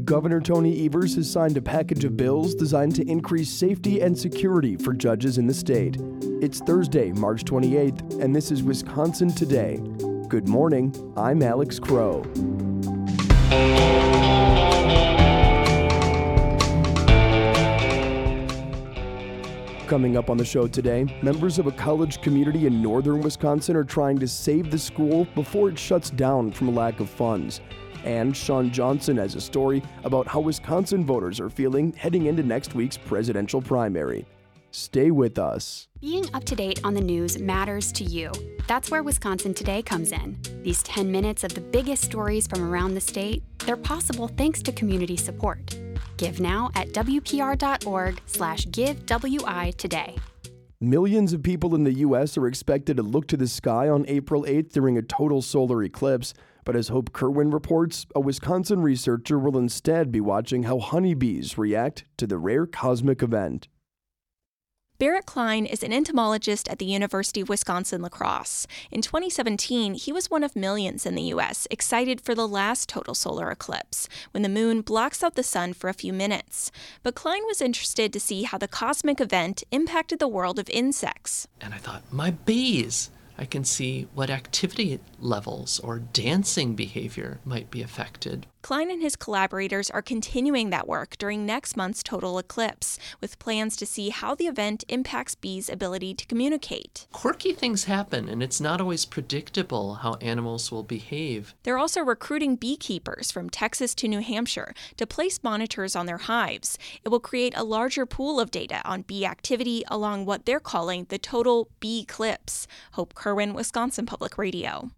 Governor Tony Evers has signed a package of bills designed to increase safety and security for judges in the state. It's Thursday, March 28th, and this is Wisconsin Today. Good morning, I'm Alex Crow. Coming up on the show today, members of a college community in northern Wisconsin are trying to save the school before it shuts down from a lack of funds. And Sean Johnson has a story about how Wisconsin voters are feeling heading into next week's presidential primary. Stay with us. Being up to date on the news matters to you. That's where Wisconsin Today comes in. These 10 minutes of the biggest stories from around the state, they're possible thanks to community support. Give now at wpr.org/GiveWI today. Millions of people in the U.S. are expected to look to the sky on April 8th during a total solar eclipse. But as Hope Kerwin reports, a Wisconsin researcher will instead be watching how honeybees react to the rare cosmic event. Barrett Klein is an entomologist at the University of Wisconsin-La Crosse. In 2017, he was one of millions in the U.S. excited for the last total solar eclipse, when the moon blocks out the sun for a few minutes. But Klein was interested to see how the cosmic event impacted the world of insects. And I thought, my bees! I can see what activity levels or dancing behavior might be affected. Klein and his collaborators are continuing that work during next month's total eclipse, with plans to see how the event impacts bees' ability to communicate. Quirky things happen, and it's not always predictable how animals will behave. They're also recruiting beekeepers from Texas to New Hampshire to place monitors on their hives. It will create a larger pool of data on bee activity along what they're calling the total bee eclipse. Hope Kerwin, Wisconsin Public Radio.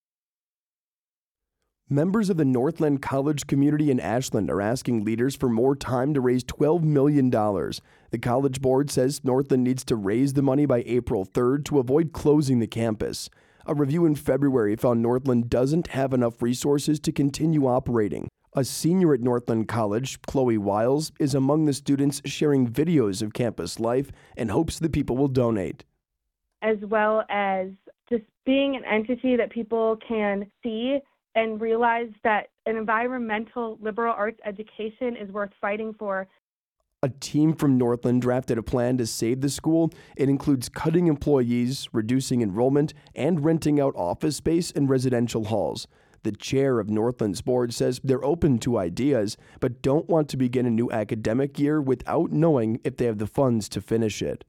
Members of the Northland College community in Ashland are asking leaders for more time to raise $12 million. The College Board says Northland needs to raise the money by April 3rd to avoid closing the campus. A review in February found Northland doesn't have enough resources to continue operating. A senior at Northland College, Chloe Wiles, is among the students sharing videos of campus life and hopes the people will donate. As well as just being an entity that people can see and realize that an environmental liberal arts education is worth fighting for. A team from Northland drafted a plan to save the school. It includes cutting employees, reducing enrollment, and renting out office space and residential halls. The chair of Northland's board says they're open to ideas, but don't want to begin a new academic year without knowing if they have the funds to finish it.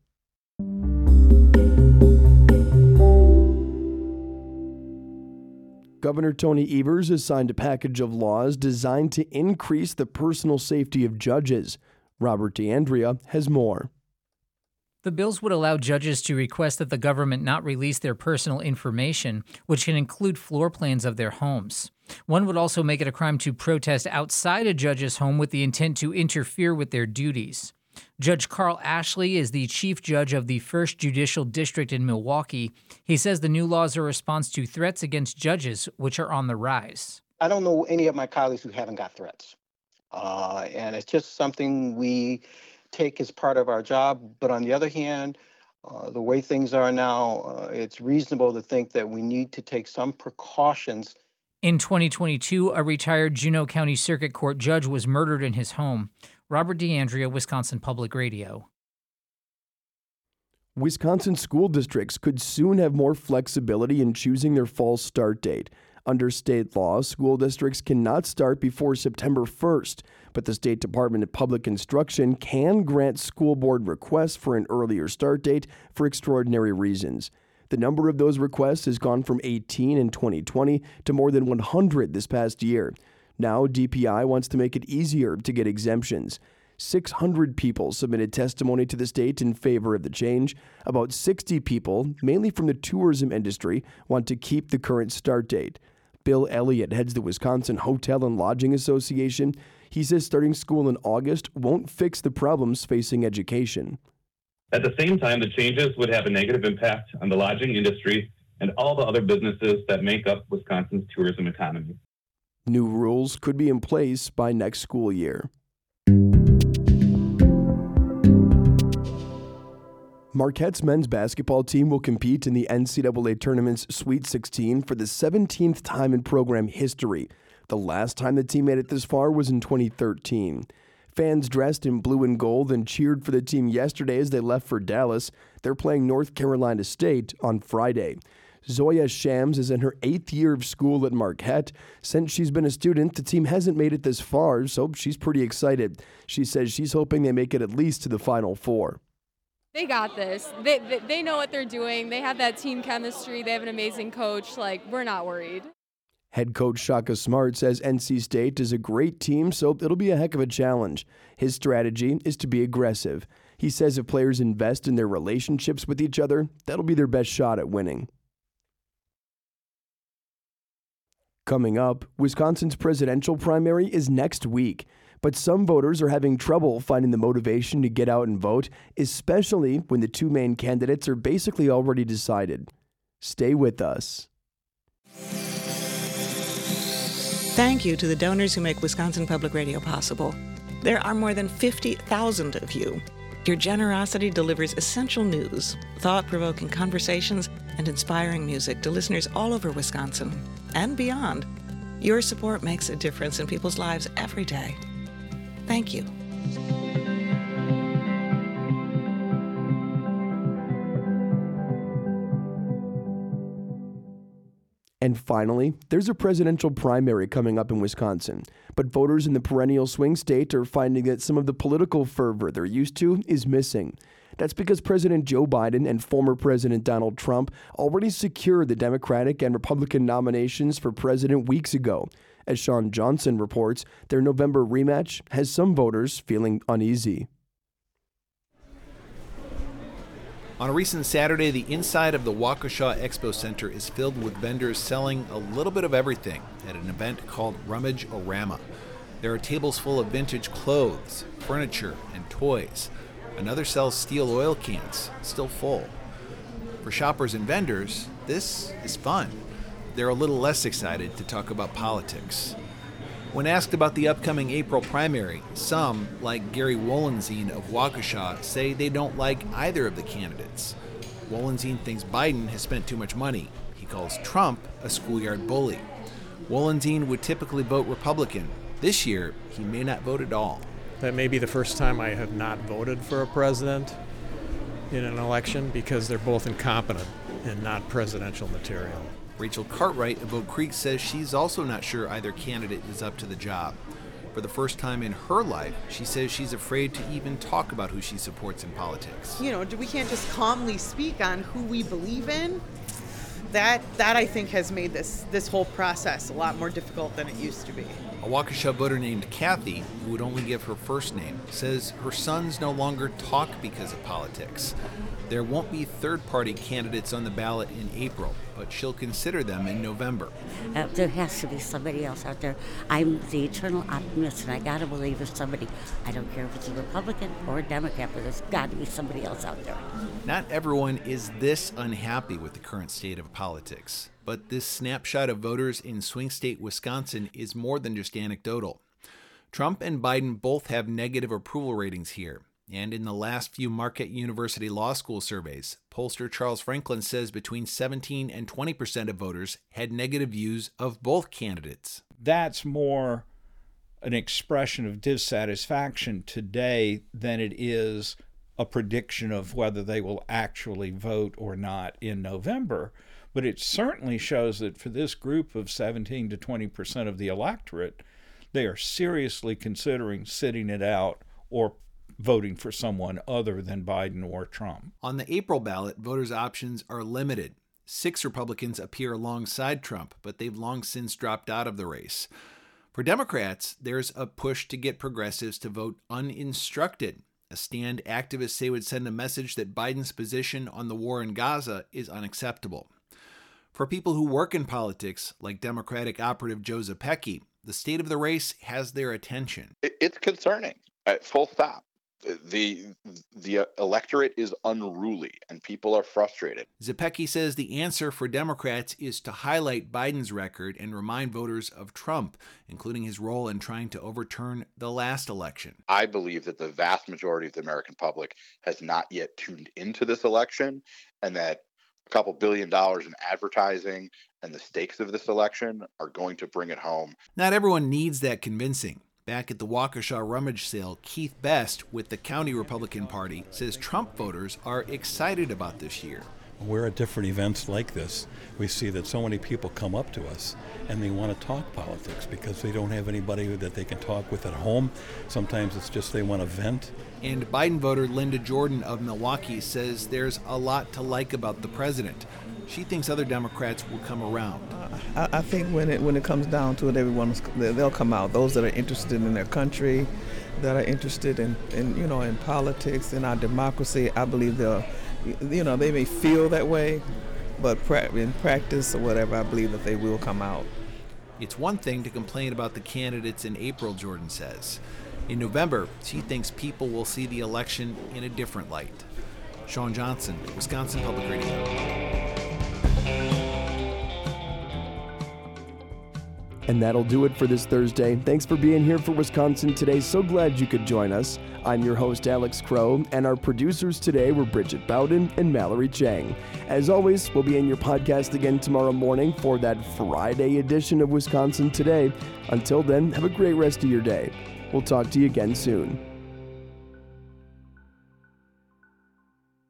Governor Tony Evers has signed a package of laws designed to increase the personal safety of judges. Robert D'Andrea has more. The bills would allow judges to request that the government not release their personal information, which can include floor plans of their homes. One would also make it a crime to protest outside a judge's home with the intent to interfere with their duties. Judge Carl Ashley is the chief judge of the 1st Judicial District in Milwaukee. He says the new laws are a response to threats against judges, which are on the rise. I don't know any of my colleagues who haven't got threats. And it's just something we take as part of our job. But on the other hand, the way things are now, it's reasonable to think that we need to take some precautions. In 2022, a retired Juneau County Circuit Court judge was murdered in his home. Robert D'Andrea, Wisconsin Public Radio. Wisconsin school districts could soon have more flexibility in choosing their fall start date. Under state law, school districts cannot start before September 1st, but the State Department of Public Instruction can grant school board requests for an earlier start date for extraordinary reasons. The number of those requests has gone from 18 in 2020 to more than 100 this past year. Now, DPI wants to make it easier to get exemptions. 600 people submitted testimony to the state in favor of the change. About 60 people, mainly from the tourism industry, want to keep the current start date. Bill Elliott heads the Wisconsin Hotel and Lodging Association. He says starting school in August won't fix the problems facing education. At the same time, the changes would have a negative impact on the lodging industry and all the other businesses that make up Wisconsin's tourism economy. New rules could be in place by next school year. Marquette's men's basketball team will compete in the NCAA Tournament's Sweet 16 for the 17th time in program history. The last time the team made it this far was in 2013. Fans dressed in blue and gold and cheered for the team yesterday as they left for Dallas. They're playing North Carolina State on Friday. Zoya Shams is in her 8th year of school at Marquette. Since she's been a student, the team hasn't made it this far, so she's pretty excited. She says she's hoping they make it at least to the Final Four. They got this. They know what they're doing. They have that team chemistry. They have an amazing coach. We're not worried. Head coach Shaka Smart says NC State is a great team, so it'll be a heck of a challenge. His strategy is to be aggressive. He says if players invest in their relationships with each other, that'll be their best shot at winning. Coming up, Wisconsin's presidential primary is next week, but some voters are having trouble finding the motivation to get out and vote, especially when the two main candidates are basically already decided. Stay with us. Thank you to the donors who make Wisconsin Public Radio possible. There are more than 50,000 of you. Your generosity delivers essential news, thought-provoking conversations, and inspiring music to listeners all over Wisconsin and beyond. Your support makes a difference in people's lives every day. Thank you. And finally, there's a presidential primary coming up in Wisconsin. But voters in the perennial swing state are finding that some of the political fervor they're used to is missing. That's because President Joe Biden and former President Donald Trump already secured the Democratic and Republican nominations for president weeks ago. As Sean Johnson reports, their November rematch has some voters feeling uneasy. On a recent Saturday, the inside of the Waukesha Expo Center is filled with vendors selling a little bit of everything at an event called Rummage-O-Rama. There are tables full of vintage clothes, furniture, and toys. Another sells steel oil cans, still full. For shoppers and vendors, this is fun. They're a little less excited to talk about politics. When asked about the upcoming April primary, some, like Gary Wolensine of Waukesha, say they don't like either of the candidates. Wolensine thinks Biden has spent too much money. He calls Trump a schoolyard bully. Wolensine would typically vote Republican. This year, he may not vote at all. That may be the first time I have not voted for a president in an election because they're both incompetent and not presidential material. Rachel Cartwright of Oak Creek says she's also not sure either candidate is up to the job. For the first time in her life, she says she's afraid to even talk about who she supports in politics. We can't just calmly speak on who we believe in. That I think has made this whole process a lot more difficult than it used to be. A Waukesha voter named Kathy, who would only give her first name, says her sons no longer talk because of politics. There won't be third-party candidates on the ballot in April, but she'll consider them in November. There has to be somebody else out there. I'm the eternal optimist, and I got to believe there's somebody. I don't care if it's a Republican or a Democrat, but there's got to be somebody else out there. Not everyone is this unhappy with the current state of politics, but this snapshot of voters in swing state Wisconsin is more than just anecdotal. Trump and Biden both have negative approval ratings here. And in the last few Marquette University Law School surveys, pollster Charles Franklin says between 17 and 20% of voters had negative views of both candidates. That's more an expression of dissatisfaction today than it is a prediction of whether they will actually vote or not in November. But it certainly shows that for this group of 17 to 20% of the electorate, they are seriously considering sitting it out or voting for someone other than Biden or Trump. On the April ballot, voters' options are limited. 6 Republicans appear alongside Trump, but they've long since dropped out of the race. For Democrats, there's a push to get progressives to vote uninstructed, a stand activists say would send a message that Biden's position on the war in Gaza is unacceptable. For people who work in politics, like Democratic operative Joe Zepecki, the state of the race has their attention. It's concerning, full stop. The electorate is unruly and people are frustrated. Zepecki says the answer for Democrats is to highlight Biden's record and remind voters of Trump, including his role in trying to overturn the last election. I believe that the vast majority of the American public has not yet tuned into this election, and that a couple $1 billion in advertising and the stakes of this election are going to bring it home. Not everyone needs that convincing. Back at the Waukesha rummage sale, Keith Best with the County Republican Party says Trump voters are excited about this year. We're at different events like this. We see that so many people come up to us and they want to talk politics because they don't have anybody that they can talk with at home. Sometimes it's just they want to vent. And Biden voter Linda Jordan of Milwaukee says there's a lot to like about the president. She thinks other Democrats will come around. I think when it comes down to it, they'll come out. Those that are interested in their country, that are interested in politics, in our democracy, I believe they may feel that way, but in practice or whatever, I believe that they will come out. It's one thing to complain about the candidates in April, Jordan says. In November, she thinks people will see the election in a different light. Sean Johnson, Wisconsin Public Radio. And that'll do it for this Thursday. Thanks for being here for Wisconsin Today. So glad you could join us. I'm your host, Alex Crow, and our producers today were Bridget Bowden and Mallory Chang. As always, we'll be in your podcast again tomorrow morning for that Friday edition of Wisconsin Today. Until then, have a great rest of your day. We'll talk to you again soon.